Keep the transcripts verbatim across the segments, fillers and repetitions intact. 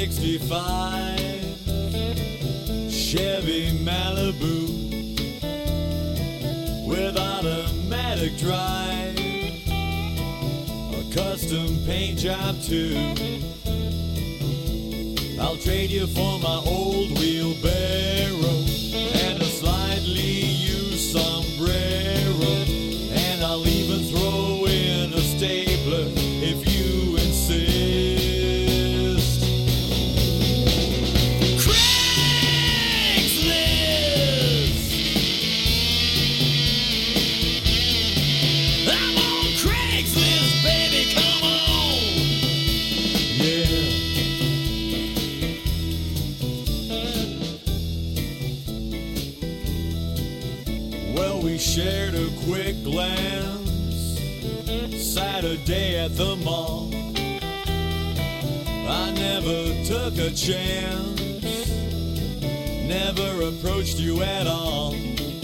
sixty-five Chevy Malibu with automatic drive, a custom paint job too. I'll trade you for my old wheelbarrow and a slightly used sombrero, and I'll even throw in a stapler if you insist. Shared a quick glance Saturday at the mall. I never took a chance, never approached you at all.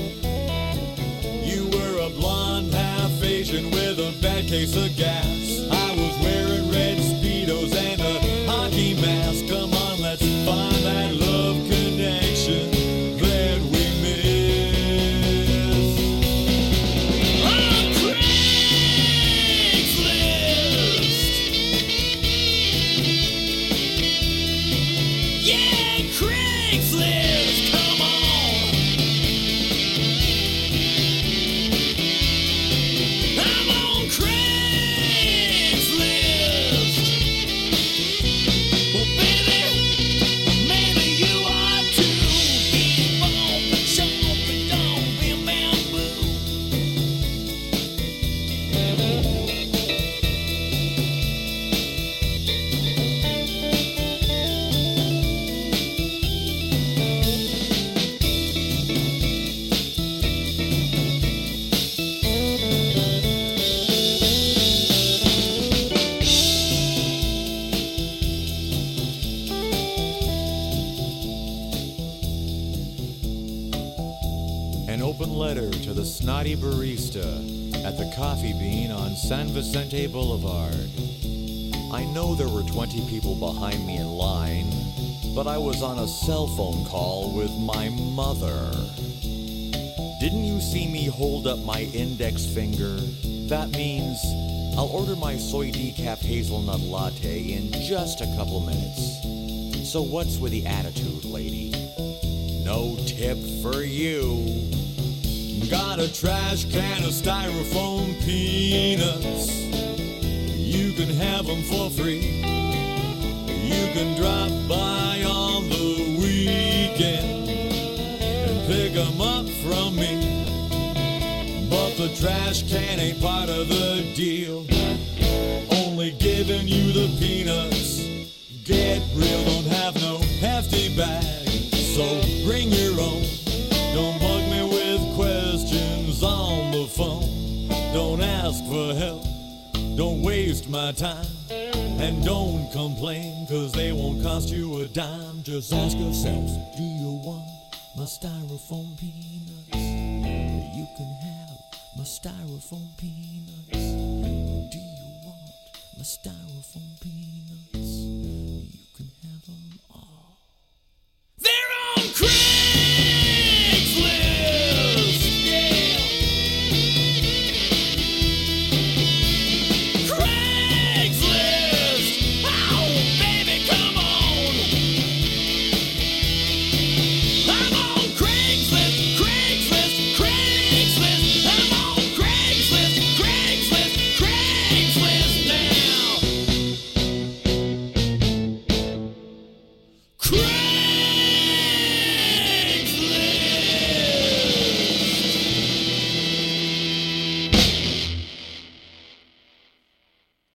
You were a blonde half Asian with a bad case of gas. I was wearing red Speedos and a hockey mask. Come on, let's find that love connection that we to the snotty barista at the Coffee Bean on San Vicente Boulevard. I know there were twenty people behind me in line, but I was on a cell phone call with my mother. Didn't you see me hold up my index finger? That means I'll order my soy decaf hazelnut latte in just a couple minutes. So what's with the attitude, lady? No tip for you. Got a trash can of styrofoam peanuts. You can have them for free. You can drop by on the weekend and pick them up from me. But the trash can ain't part of the deal. Only giving you the peanuts. Get real, don't have no hefty bag. So bring your own. Don't bug me with questions on the phone. Don't ask for help. Don't waste my time. And don't complain, cause they won't cost you a dime. Just ask yourself, do you want my styrofoam peanuts? You can have my styrofoam peanuts. Do you want my styrofoam peanuts? You can have them all. They're on Craigslist! Crazy!